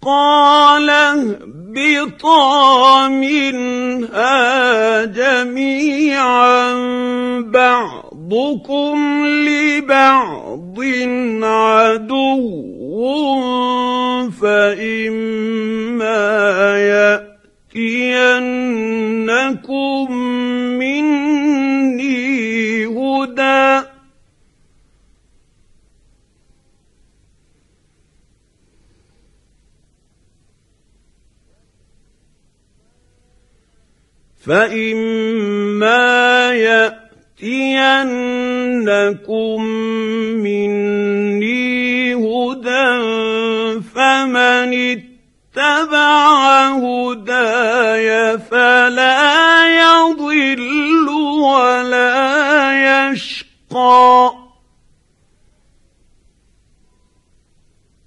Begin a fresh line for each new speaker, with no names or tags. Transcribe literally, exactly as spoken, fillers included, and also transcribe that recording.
قال اهبطا منها جميعا بعضكم لبعض عدو فإما يأتينكم مني هدى فإما يأتينكم مني هدى فمن اتبع هداي فلا يضل ولا يشقى